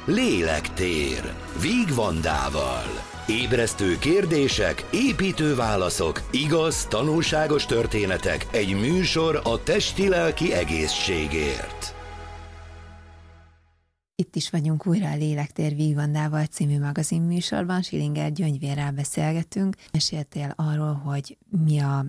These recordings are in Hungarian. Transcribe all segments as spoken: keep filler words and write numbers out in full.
Lélektér Víg Vandával. Ébresztő kérdések, építő válaszok, igaz, tanulságos történetek, egy műsor a testi-lelki egészségért. Itt is vagyunk újra a Lélektér Víg Vandával című magazinműsorban. Schillinger Gyöngyvérrel beszélgetünk. Meséltél arról, hogy mi a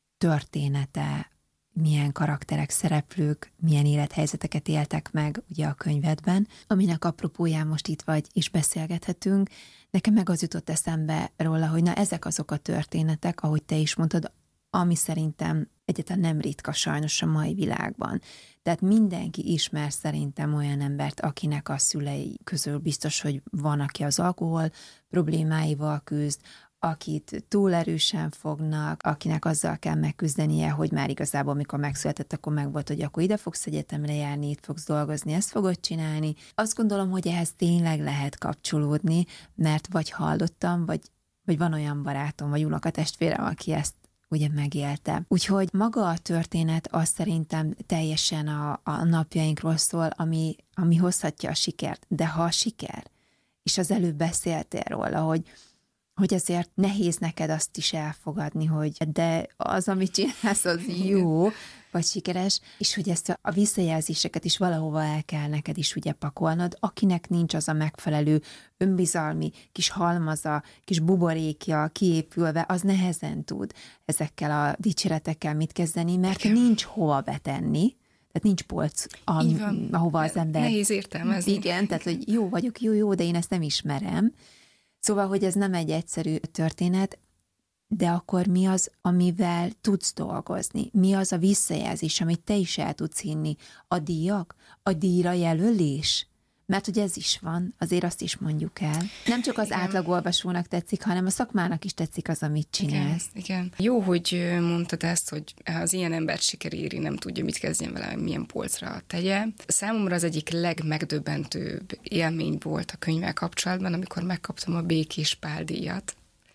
története, milyen karakterek, szereplők, milyen élethelyzeteket éltek meg ugye a könyvedben, aminek apropóján most itt vagy, és beszélgethetünk. Nekem meg az jutott eszembe róla, hogy na ezek azok a történetek, ahogy te is mondtad, ami szerintem egyáltalán nem ritka sajnos a mai világban. Tehát mindenki ismer szerintem olyan embert, akinek a szülei közül biztos, hogy van, aki az alkohol problémáival küzd, akit túl erősen fognak, akinek azzal kell megküzdenie, hogy már igazából, amikor megszületett, akkor meg volt, hogy akkor ide fogsz egyetemre járni, itt fogsz dolgozni, ezt fogod csinálni. Azt gondolom, hogy ehhez tényleg lehet kapcsolódni, mert vagy hallottam, vagy, vagy van olyan barátom, vagy unokatestvérem, aki ezt ugye megélte. Úgyhogy maga a történet az szerintem teljesen a, a napjainkról szól, ami, ami hozhatja a sikert. De ha a siker, és az előbb beszéltél róla, hogy hogy azért nehéz neked azt is elfogadni, hogy de az, amit csinálsz, az jó, vagy sikeres, és hogy ezt a visszajelzéseket is valahova el kell neked is ugye pakolnod, akinek nincs az a megfelelő önbizalmi kis halmaza, kis buborékja kiépülve, az nehezen tud ezekkel a dicséretekkel mit kezdeni, mert igen, nincs hova betenni, tehát nincs polc, am, ahova az ember... Nehéz értelmezni. Igen, tehát hogy jó vagyok, jó, jó, de én ezt nem ismerem. Szóval, hogy ez nem egy egyszerű történet, de akkor mi az, amivel tudsz dolgozni? Mi az a visszajelzés, amit te is el tudsz hinni? A díjak? A díjra jelölés? Mert hogy ez is van, azért azt is mondjuk el. Nem csak az igen, átlagolvasónak tetszik, hanem a szakmának is tetszik az, amit csinálsz. Igen, igen. Jó, hogy mondtad ezt, hogy az ilyen embert siker éri, nem tudja, mit kezdjen vele, milyen polcra tegye. Számomra az egyik legmegdöbbentőbb élmény volt a könyvvel kapcsolatban, amikor megkaptam a Békés Pál díjat.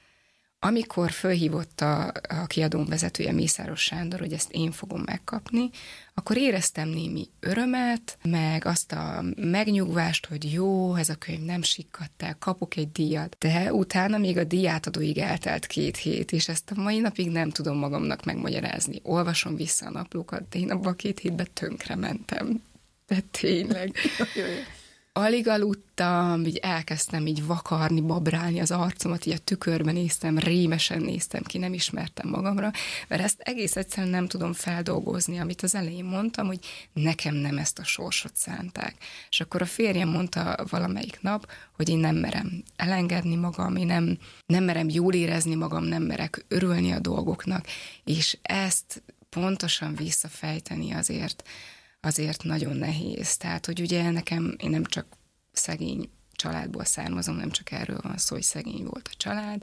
Amikor fölhívott a, a kiadón vezetője, Mészáros Sándor, hogy ezt én fogom megkapni, akkor éreztem némi örömet, meg azt a megnyugvást, hogy jó, ez a könyv nem sikkadt el, kapok egy díjat. De utána még a díjátadóig eltelt két hét, és ezt a mai napig nem tudom magamnak megmagyarázni. Olvasom vissza a naplókat, de én abban a két hétben tönkre mentem. De tényleg. Alig aludtam, így elkezdtem így vakarni, babrálni az arcomat, így a tükörben néztem, rémesen néztem ki, nem ismertem magamra, mert ezt egész egyszerűen nem tudom feldolgozni, amit az elején mondtam, hogy nekem nem ezt a sorsot szánták. És akkor a férjem mondta valamelyik nap, hogy én nem merem elengedni magam, én nem, nem merem jól érezni magam, nem merek örülni a dolgoknak, és ezt pontosan visszafejteni azért, azért nagyon nehéz. Tehát, hogy ugye nekem, én nem csak szegény családból származom, nem csak erről van szó, hogy szegény volt a család,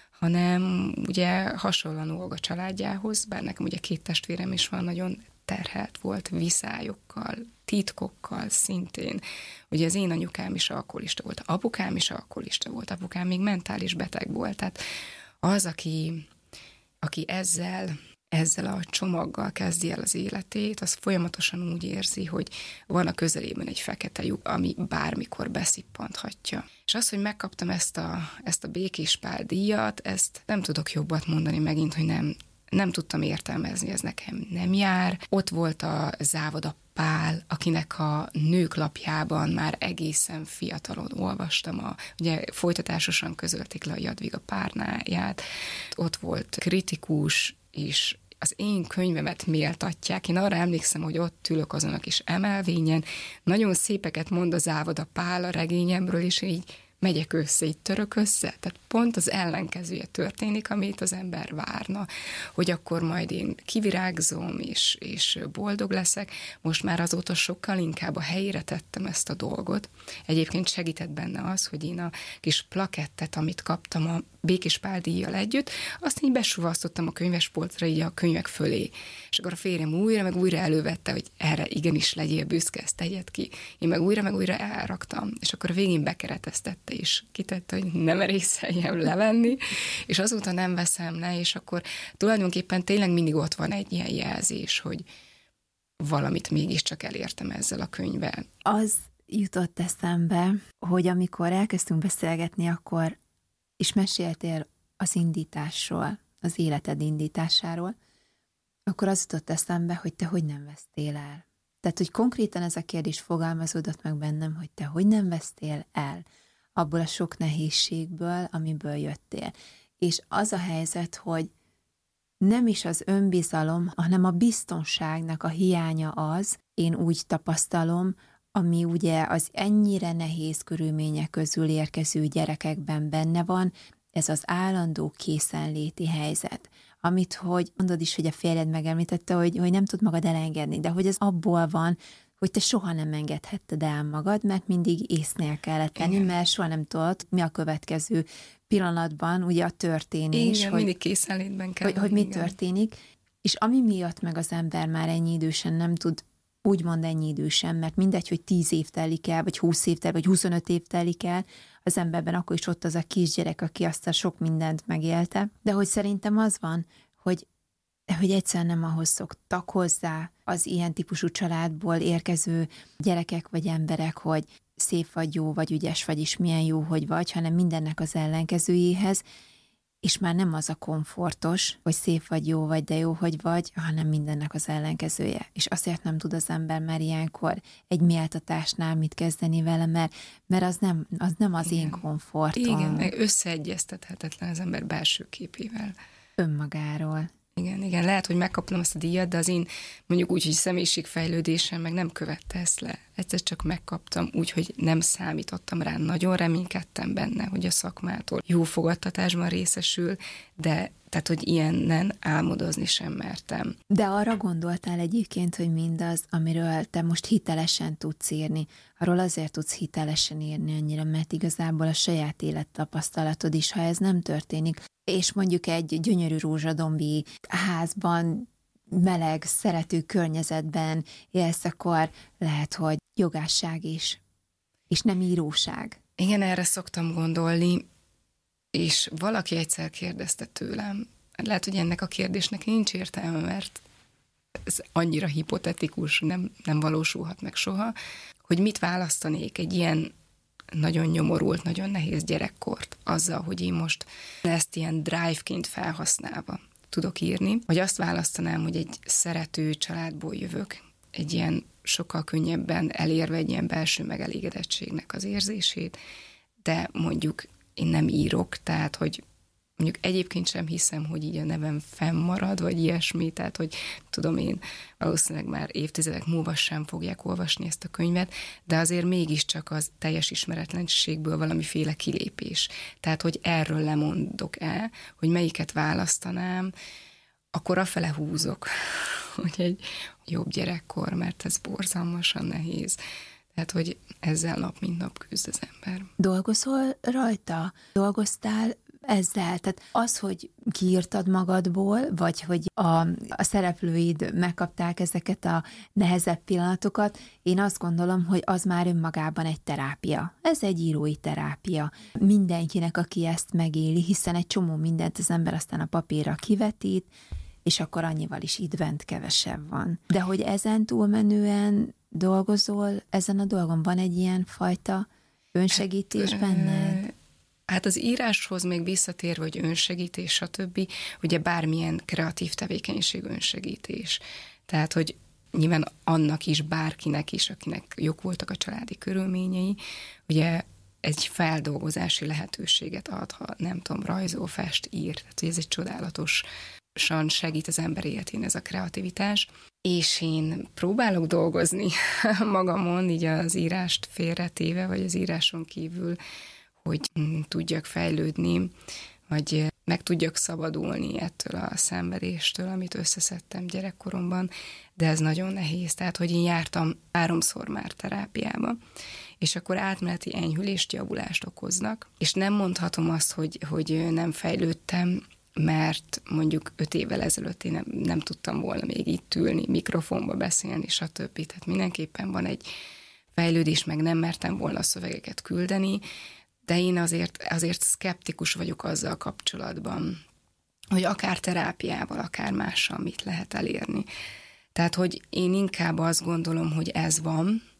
hanem ugye hasonlóan Olga családjához, bár nekem ugye két testvérem is van, nagyon terhelt volt viszályokkal, titkokkal szintén. Ugye az én anyukám is alkoholista volt, apukám is alkoholista volt, apukám még mentális beteg volt. Tehát az, aki, aki ezzel ezzel a csomaggal kezdi el az életét, az folyamatosan úgy érzi, hogy van a közelében egy fekete lyuk, ami bármikor beszippanthatja. És az, hogy megkaptam ezt a, ezt a Békés Pál díjat, ezt nem tudok jobbat mondani megint, hogy nem, nem tudtam értelmezni, ez nekem nem jár. Ott volt a Závoda Pál, akinek a Nők lapjában már egészen fiatalon olvastam, a, ugye folytatásosan közölték le a Jadviga párnáját. Ott volt kritikus is, az én könyvemet méltatják. Én arra emlékszem, hogy ott ülök azon a kis emelvényen, nagyon szépeket mond a Závoda Pál a regényemről, és így megyek össze, így török össze. Tehát pont az ellenkezője történik, amit az ember várna, hogy akkor majd én kivirágzom, és, és boldog leszek. Most már azóta sokkal inkább a helyére tettem ezt a dolgot. Egyébként segített benne az, hogy én a kis plakettet, amit kaptam a Békés Pál díjjal együtt, azt így besuvasztottam a könyvespolcra, így a könyvek fölé. És akkor a férjem újra, meg újra elővette, hogy erre igenis legyél büszke, ezt tegyed ki. Én meg újra, meg újra elraktam. És akkor a végén bekereteztette, és kitette, hogy nem merészeljem levenni, és azóta nem veszem le, és akkor tulajdonképpen tényleg mindig ott van egy ilyen jelzés, hogy valamit mégiscsak elértem ezzel a könyvvel. Az jutott eszembe, hogy amikor elkezdtünk beszélgetni, akkor is meséltél az indításról, az életed indításáról, akkor az jutott eszembe, hogy te hogy nem vesztél el. Tehát, hogy konkrétan ez a kérdés fogalmazódott meg bennem, hogy te hogy nem vesztél el abból a sok nehézségből, amiből jöttél. És az a helyzet, hogy nem is az önbizalom, hanem a biztonságnak a hiánya az, én úgy tapasztalom, ami ugye az ennyire nehéz körülmények közül érkező gyerekekben benne van, ez az állandó készenléti helyzet. Amit, hogy mondod is, hogy a férjed megemlítette, hogy, hogy nem tud magad elengedni, de hogy ez abból van, hogy te soha nem engedhetted el magad, mert mindig észnél kellett tenni, mert soha nem tudod, mi a következő pillanatban, ugye a történés. Igen, hogy, mindig készenlétben kell. Hogy, hogy mi történik, és ami miatt meg az ember már ennyi idősen nem tud, úgymond ennyi idősen, mert mindegy, hogy tíz év telik el, vagy húsz év telik, vagy huszonöt év telik el, az emberben akkor is ott az a kisgyerek, aki azt a sok mindent megélte. De hogy szerintem az van, hogy, hogy egyszerűen nem ahhoz szoktak hozzá az ilyen típusú családból érkező gyerekek vagy emberek, hogy szép vagy, jó vagy, ügyes vagy, és milyen jó, hogy vagy, hanem mindennek az ellenkezőjéhez, és már nem az a komfortos, hogy szép vagy, jó vagy, de jó, hogy vagy, hanem mindennek az ellenkezője. És azért nem tud az ember már ilyenkor egy méltatásnál mit kezdeni vele, mert, mert az, nem, az nem az Igen. én komfortom. Igen, meg összeegyeztethetetlen az ember belső képével. Önmagáról. Igen, igen, lehet, hogy megkaptam azt a díjat, de az én mondjuk úgy, hogy személyiségfejlődésem meg nem követte ezt le. Egyszer csak megkaptam úgy, hogy nem számítottam rá, nagyon reménykedtem benne, hogy a szakmától jó fogadtatásban részesül, de tehát, hogy ilyenen álmodozni sem mertem. De arra gondoltál egyébként, hogy mindaz, amiről te most hitelesen tudsz írni, arról azért tudsz hitelesen írni annyira, mert igazából a saját élettapasztalatod is, ha ez nem történik, és mondjuk egy gyönyörű rózsadombi házban, meleg, szerető környezetben élsz, akkor lehet, hogy jogásság is, és nem íróság. Igen, erre szoktam gondolni, és valaki egyszer kérdezte tőlem, lehet, hogy ennek a kérdésnek nincs értelme, mert ez annyira hipotetikus, nem, nem valósulhat meg soha, hogy mit választanék egy ilyen nagyon nyomorult, nagyon nehéz gyerekkort azzal, hogy én most ezt ilyen drive-ként felhasználva tudok írni, vagy azt választanám, hogy egy szerető családból jövök, egy ilyen sokkal könnyebben elérve egy ilyen belső megelégedettségnek az érzését, de mondjuk én nem írok, tehát, hogy mondjuk egyébként sem hiszem, hogy így a nevem fennmarad, vagy ilyesmi, tehát, hogy tudom én, valószínűleg már évtizedek múlva sem fogják olvasni ezt a könyvet, de azért mégiscsak az teljes ismeretlenségből valamiféle kilépés. Tehát, hogy erről lemondok el, hogy melyiket választanám, akkor afele húzok, hogy egy jobb gyerekkor, mert ez borzalmasan nehéz. Tehát, hogy ezzel nap mint nap küzd az ember. Dolgozol rajta? Dolgoztál ezzel? Tehát az, hogy kiírtad magadból, vagy hogy a, a szereplőid megkapták ezeket a nehezebb pillanatokat, én azt gondolom, hogy az már önmagában egy terápia. Ez egy írói terápia. Mindenkinek, aki ezt megéli, hiszen egy csomó mindent az ember aztán a papírra kivetít, és akkor annyival is itt bent kevesebb van. De hogy ezen túlmenően dolgozol, ezen a dolgon van egy ilyen fajta önsegítés hát, benned? Hát az íráshoz még visszatérve, hogy önsegítés, stb. Ugye bármilyen kreatív tevékenység önsegítés. Tehát, hogy nyilván annak is, bárkinek is, akinek jók voltak a családi körülményei, ugye egy feldolgozási lehetőséget ad, ha nem tudom, rajzol, fest, ír. Tehát, hogy ez egy csodálatos segít az ember életén ez a kreativitás, és én próbálok dolgozni magamon, így az írást félretéve, vagy az íráson kívül, hogy tudjak fejlődni, vagy meg tudjak szabadulni ettől a szenvedéstől, amit összeszedtem gyerekkoromban, de ez nagyon nehéz. Tehát, hogy én jártam háromszor már terápiába, és akkor átmeneti enyhülést, javulást okoznak, és nem mondhatom azt, hogy, hogy nem fejlődtem, mert mondjuk öt évvel ezelőtt én nem, nem tudtam volna még itt ülni, mikrofonba beszélni, stb. Tehát mindenképpen van egy fejlődés, meg nem mertem volna a szövegeket küldeni, de én azért, azért szkeptikus vagyok azzal kapcsolatban, hogy akár terápiával, akár mással mit lehet elérni. Tehát, hogy én inkább azt gondolom, hogy ez van,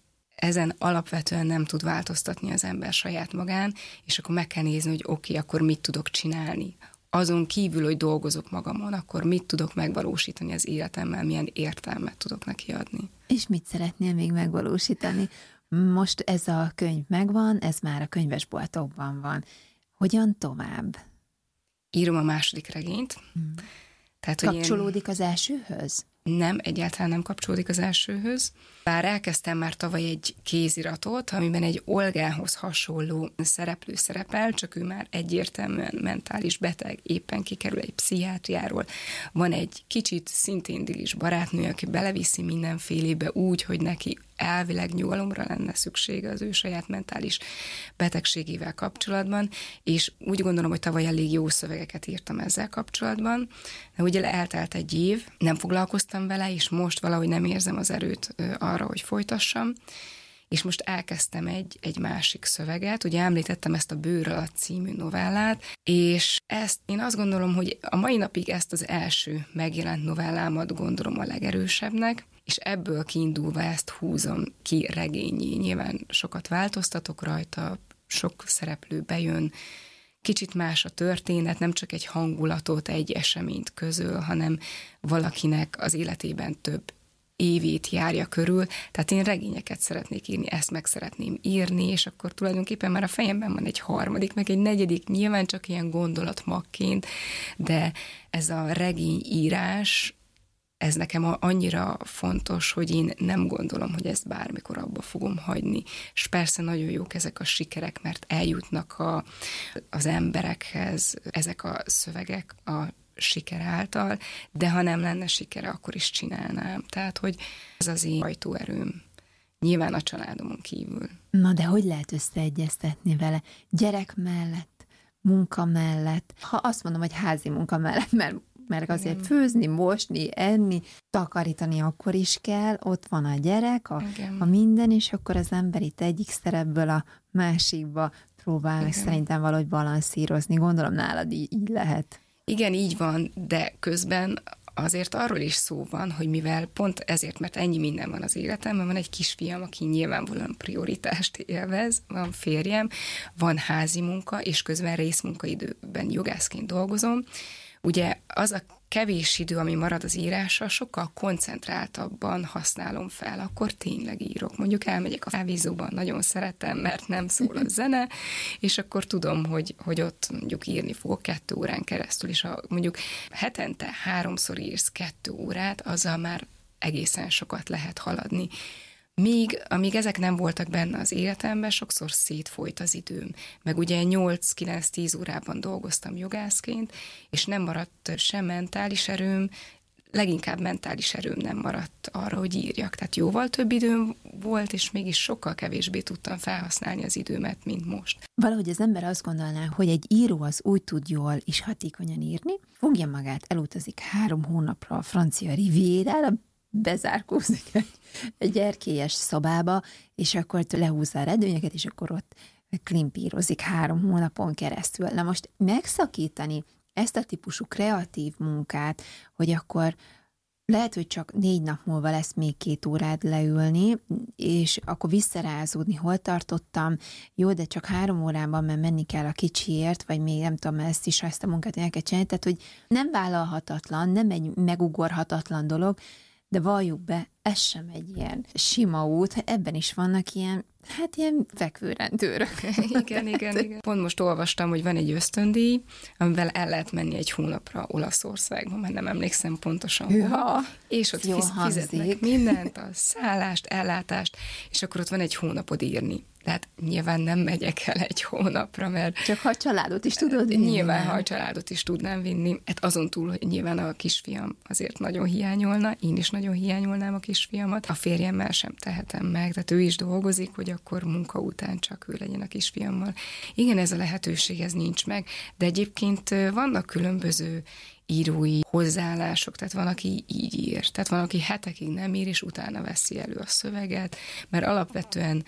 ezen alapvetően nem tud változtatni az ember saját magán, és akkor meg kell nézni, hogy oké, okay, akkor mit tudok csinálni. Azon kívül, hogy dolgozok magamon, akkor mit tudok megvalósítani az életemmel, milyen értelmet tudok neki adni. És mit szeretnél még megvalósítani? Most ez a könyv megvan, ez már a könyvesboltokban van. Hogyan tovább? Írom a második regényt. Hmm. Tehát, Kapcsolódik én... az elsőhöz? Nem, egyáltalán nem kapcsolódik az elsőhöz. Bár elkezdtem már tavaly egy kéziratot, amiben egy Olgához hasonló szereplő szerepel, csak ő már egyértelműen mentális beteg, éppen kikerül egy pszichiátriáról. Van egy kicsit szintén dilis barátnő, aki beleviszi mindenfélébe úgy, hogy neki elvileg nyugalomra lenne szüksége az ő saját mentális betegségével kapcsolatban, és úgy gondolom, hogy tavaly elég jó szövegeket írtam ezzel kapcsolatban, de ugye eltelt egy év, nem foglalkoztam vele, és most valahogy nem érzem az erőt arra, hogy folytassam, és most elkezdtem egy, egy másik szöveget, ugye említettem ezt a Bőr alatt című novellát, és ezt én azt gondolom, hogy a mai napig ezt az első megjelent novellámat gondolom a legerősebbnek, és ebből kiindulva ezt húzom ki regényé. Nyilván sokat változtatok rajta, sok szereplő bejön, kicsit más a történet, nem csak egy hangulatot, egy eseményt közöl, hanem valakinek az életében több évét járja körül, tehát én regényeket szeretnék írni, ezt meg szeretném írni, és akkor tulajdonképpen már a fejemben van egy harmadik, meg egy negyedik, nyilván csak ilyen gondolatmagként, de ez a regényírás, ez nekem annyira fontos, hogy én nem gondolom, hogy ezt bármikor abba fogom hagyni. És persze nagyon jók ezek a sikerek, mert eljutnak a, az emberekhez ezek a szövegek a siker által, de ha nem lenne sikere, akkor is csinálnám. Tehát, hogy ez az én ajtóerőm. Nyilván a családomon kívül. Na, de hogy lehet összeegyeztetni vele? Gyerek mellett, munka mellett, ha azt mondom, hogy házi munka mellett, mert mert azért igen. Főzni, mosni, enni, takarítani akkor is kell, ott van a gyerek, a, a minden, és akkor az ember itt egyik szerepből a másikba próbál meg szerintem valahogy balanszírozni. Gondolom nálad így, így lehet. Igen, így van, de közben azért arról is szó van, hogy mivel pont ezért, mert ennyi minden van az életemben, van egy kisfiam, aki nyilvánvalóan prioritást élvez, van férjem, van házi munka, és közben részmunkaidőben jogászként dolgozom. Ugye az a kevés idő, ami marad az írásra, sokkal koncentráltabban használom fel, akkor tényleg írok. Mondjuk elmegyek a kávézóban, nagyon szeretem, mert nem szól a zene, és akkor tudom, hogy, hogy ott mondjuk írni fogok kettő órán keresztül, és ha mondjuk hetente háromszor írsz kettő órát, azzal már egészen sokat lehet haladni. Míg, amíg ezek nem voltak benne az életemben, sokszor szétfolyt az időm. Meg ugye nyolc-kilenc-tíz órában dolgoztam jogászként, és nem maradt sem mentális erőm, leginkább mentális erőm nem maradt arra, hogy írjak. Tehát jóval több időm volt, és mégis sokkal kevésbé tudtam felhasználni az időmet, mint most. Valahogy az ember azt gondolná, hogy egy író az úgy tud jól és hatékonyan írni, fogja magát, elutazik három hónapra a francia Rivierára, bezárkózik egy, egy erkélyes szobába, és akkor lehúzza a redőnyöket, és akkor ott klimpírozik három hónapon keresztül. Na most megszakítani ezt a típusú kreatív munkát, hogy akkor lehet, hogy csak négy nap múlva lesz még két órád leülni, és akkor visszarázódni, hol tartottam, jó, de csak három órában, mert menni kell a kicsiért, vagy még nem tudom, ezt is, ezt a munkát el kell csinálni, tehát, hogy nem vállalhatatlan, nem egy megugorhatatlan dolog, de valljuk be, ez sem egy ilyen sima út, ebben is vannak ilyen, hát ilyen fekvőrendőrök. Igen, igen, igen. Pont most olvastam, hogy van egy ösztöndíj, amivel el lehet menni egy hónapra Olaszországba, mert nem emlékszem pontosan hova, és ott fiz- fizetnek mindent, a szállást, ellátást, és akkor ott van egy hónapod írni. Tehát nyilván nem megyek el egy hónapra, mert... Csak ha a családot is tudod vinni. Nyilván, ha a családot is tudnám vinni. Hát azon túl, hogy nyilván a kisfiam azért nagyon hiányolna, én is nagyon hiányolnám a kisfiamat. A férjemmel sem tehetem meg, tehát ő is dolgozik, hogy akkor munka után csak ő legyen a kisfiammal. Igen, ez a lehetőség, ez nincs meg, de egyébként vannak különböző írói hozzáállások, tehát van, aki így ír, tehát van, aki hetekig nem ír, és utána veszi elő a szöveget, mert alapvetően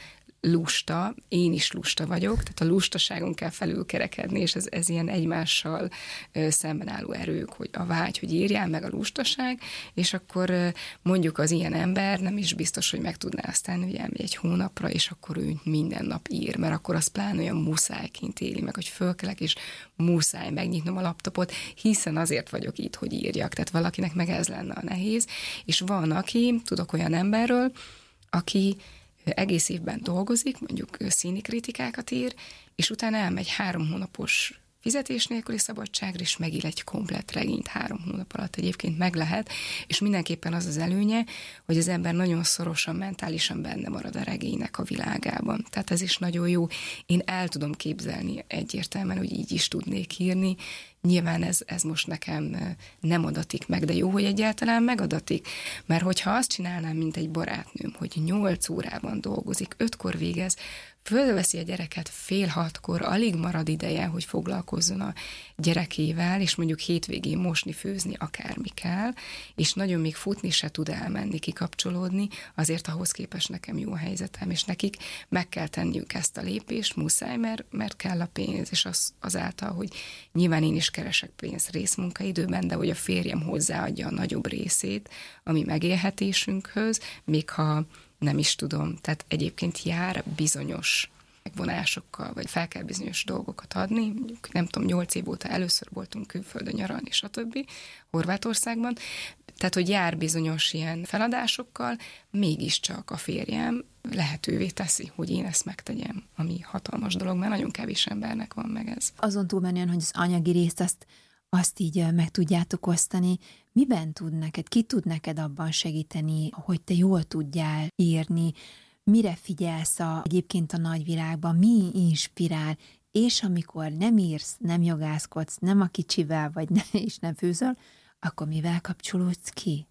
lusta, én is lusta vagyok, tehát a lustaságon kell felülkerekedni, és ez, ez ilyen egymással szemben álló erők, hogy a vágy, hogy írjál, meg a lustaság, és akkor mondjuk az ilyen ember nem is biztos, hogy meg tudná azt tenni, hogy elmegy egy hónapra, és akkor ő minden nap ír, mert akkor az pláne olyan muszájként éli meg, hogy fölkelek, és muszáj megnyitnom a laptopot, hiszen azért vagyok itt, hogy írjak, tehát valakinek meg ez lenne a nehéz, és van, aki, tudok olyan emberről, aki egész évben dolgozik, mondjuk színi kritikákat ír, és utána elmegy három hónapos fizetés nélküli szabadságra, és megír egy komplett regényt három hónap alatt. Egyébként meg lehet, és mindenképpen az az előnye, hogy az ember nagyon szorosan, mentálisan benne marad a regénynek a világában. Tehát ez is nagyon jó. Én el tudom képzelni egyértelműen, hogy így is tudnék írni. Nyilván ez, ez most nekem nem adatik meg, de jó, hogy egyáltalán megadatik. Mert hogyha azt csinálnám, mint egy barátnőm, hogy nyolc órában dolgozik, ötkor végez, fölveszi a gyereket fél hatkor, alig marad ideje, hogy foglalkozzon a gyerekével, és mondjuk hétvégén mosni, főzni, akármi kell, és nagyon még futni se tud elmenni, kikapcsolódni, azért ahhoz képest nekem jó a helyzetem, és nekik meg kell tenniük ezt a lépést, muszáj, mert, mert kell a pénz, és az, azáltal, hogy nyilván én is keresek pénzt részmunkaidőben, de hogy a férjem hozzáadja a nagyobb részét a mi megélhetésünkhöz, még ha nem is tudom, tehát egyébként jár bizonyos megvonásokkal, vagy fel kell bizonyos dolgokat adni, mondjuk nem tudom, nyolc év óta először voltunk külföldön nyaralni, stb. Horvátországban, tehát, hogy jár bizonyos ilyen feladásokkal, mégiscsak a férjem lehetővé teszi, hogy én ezt megtegyem, ami hatalmas dolog, mert nagyon kevés embernek van meg ez. Azon túlmenően, hogy az anyagi részt azt, azt így meg tudjátok osztani, miben tud neked, ki tud neked abban segíteni, hogy te jól tudjál írni, mire figyelsz a, egyébként a nagyvilágban, mi inspirál, és amikor nem írsz, nem jogászkodsz, nem a kicsivel, vagy ne, és nem főzöl, akkor mivel kapcsolódsz ki?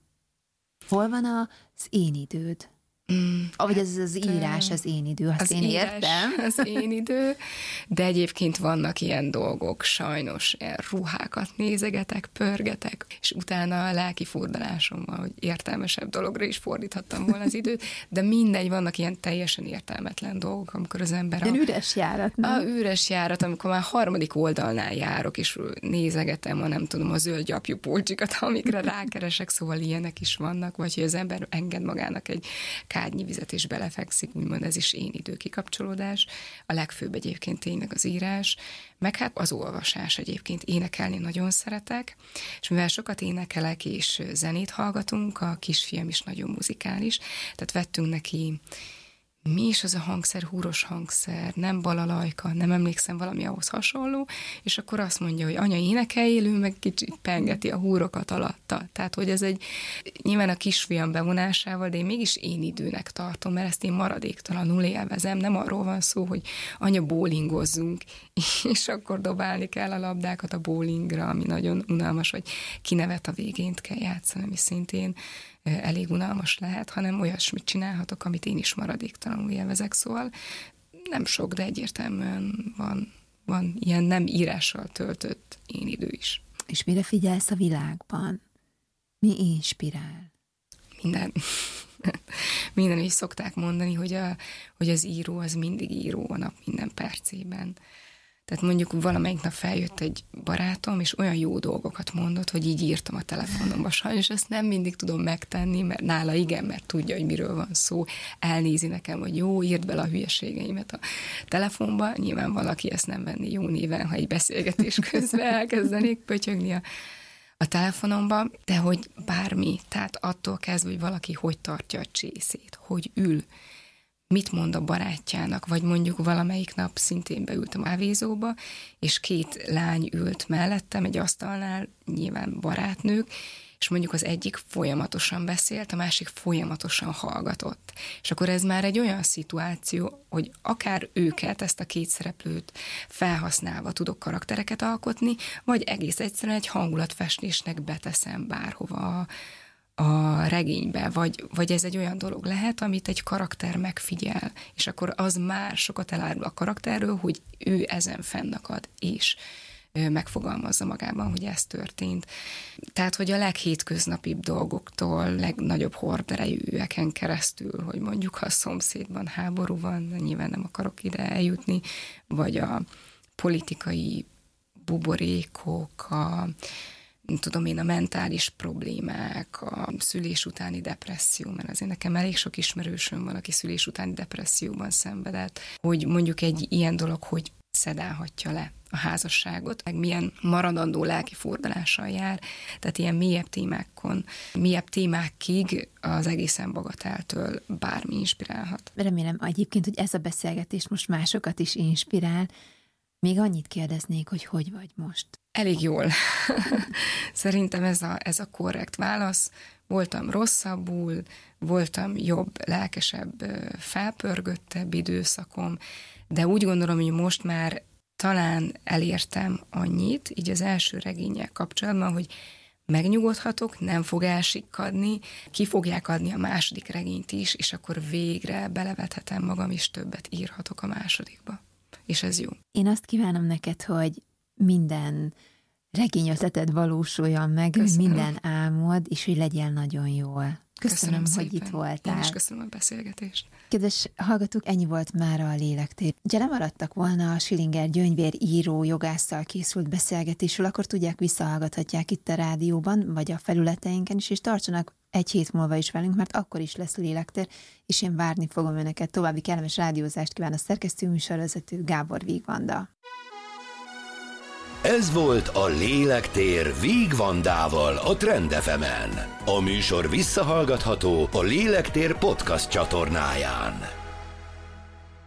Hol van az én időd? Mm, vagy ez az írás, az én idő, azt az én írás, értem. Az én idő, de egyébként vannak ilyen dolgok, sajnos ilyen ruhákat nézegetek, pörgetek, és utána a lelki furdalásommal, hogy értelmesebb dologra is fordíthattam volna az időt, de mindegy, vannak ilyen teljesen értelmetlen dolgok, amikor az ember a... Ilyen üres járat, nem? A üres járat, amikor már harmadik oldalnál járok, és nézegetem a nem tudom, a zöld gyapjú pulcsikat, amikre rákeresek, szóval ilyenek is vannak, vagy hogy az ember enged magának egy kádnyi vizet és belefekszik, úgymond ez is én idő kikapcsolódás. A legfőbb egyébként tényleg az írás, meg hát az olvasás egyébként. Énekelni nagyon szeretek, és mivel sokat énekelek és zenét hallgatunk, a kisfiam is nagyon muzikális, tehát vettünk neki, mi is az a hangszer, húros hangszer, nem balalajka, nem emlékszem, valami ahhoz hasonló, és akkor azt mondja, hogy anya énekelj, ő meg kicsit pengeti a húrokat alatta. Tehát, hogy ez egy, nyilván a kisfiam bevonásával, de én mégis én időnek tartom, mert ezt én maradéktalanul élvezem. Nem arról van szó, hogy anya bowlingozzunk, és akkor dobálni kell a labdákat a bowlingra, ami nagyon unalmas, vagy kinevet a végént kell játszani, ami szintén elég unalmas lehet, hanem olyasmit csinálhatok, amit én is maradéktalanul élvezek, szóval nem sok, de egyértelműen van, van ilyen nem írással töltött én idő is. És mire figyelsz a világban? Mi inspirál? Minden. Minden, is szokták mondani, hogy, a, hogy az író az mindig író a nap minden percében. Tehát mondjuk valamelyik nap feljött egy barátom, és olyan jó dolgokat mondott, hogy így írtam a telefonomba. Sajnos ezt nem mindig tudom megtenni, mert nála igen, mert tudja, hogy miről van szó. Elnézi nekem, hogy jó, írd bele a hülyeségeimet a telefonba. Nyilván valaki ezt nem venni jó néven, ha egy beszélgetés közben elkezdenék pötyögni a, a telefonomba, de hogy bármi, tehát attól kezdve, hogy valaki hogy tartja a csészét, hogy ül, mit mond a barátjának, vagy mondjuk valamelyik nap szintén beültem kávézóba, és két lány ült mellettem egy asztalnál, nyilván barátnők, és mondjuk az egyik folyamatosan beszélt, a másik folyamatosan hallgatott. És akkor ez már egy olyan szituáció, hogy akár őket, ezt a két szereplőt felhasználva tudok karaktereket alkotni, vagy egész egyszerűen egy hangulatfestésnek beteszem bárhova a regénybe, vagy, vagy ez egy olyan dolog lehet, amit egy karakter megfigyel, és akkor az már sokat elárul a karakterről, hogy ő ezen fennakad, és megfogalmazza magában, hogy ez történt. Tehát, hogy a leghétköznapibb dolgoktól, legnagyobb horderejűeken keresztül, hogy mondjuk ha a szomszédban háború van, nyilván nem akarok ide eljutni, vagy a politikai buborékok, a nem tudom én, a mentális problémák, a szülés utáni depresszió, mert azért nekem elég sok ismerősöm van, aki szülés utáni depresszióban szenvedett, hogy mondjuk egy ilyen dolog, hogy szedálhatja le a házasságot, meg milyen maradandó lelki fordulással jár, tehát ilyen mélyebb témákon, mélyebb témákig az egészen bagateltől bármi inspirálhat. Remélem egyébként, hogy ez a beszélgetés most másokat is inspirál. Még annyit kérdeznék, hogy hogy vagy most? Elég jól. Szerintem ez a, ez a korrekt válasz. Voltam rosszabbul, voltam jobb, lelkesebb, felpörgöttebb időszakom, de úgy gondolom, hogy most már talán elértem annyit, így az első regénnyel kapcsolatban, hogy megnyugodhatok, nem fog elsikkadni, ki fogják adni a második regényt is, és akkor végre belevethetem magam, és többet írhatok a másodikba. És ez jó. Én azt kívánom neked, hogy minden regényötleted valósuljon meg, köszönöm. Minden álmod, és hogy legyél nagyon jól. Köszönöm, köszönöm hogy itt voltál. Én is köszönöm a beszélgetést. Kedves hallgatók, ennyi volt mára a Lélektér. Ha lemaradtak volna a Schillinger Gyöngyvér író jogásszal készült beszélgetésről, akkor tudják, visszahallgathatják itt a rádióban, vagy a felületeinken is, és tartsanak egy hét múlva is velünk, mert akkor is lesz Lélektér, és én várni fogom önöket. További kellemes rádiózást kíván a szerkesztő műsorvezető Gábor Vígvanda. Ez volt a Lélektér Vígvandával a Trend ef emen. A műsor visszahallgatható a Lélektér podcast csatornáján.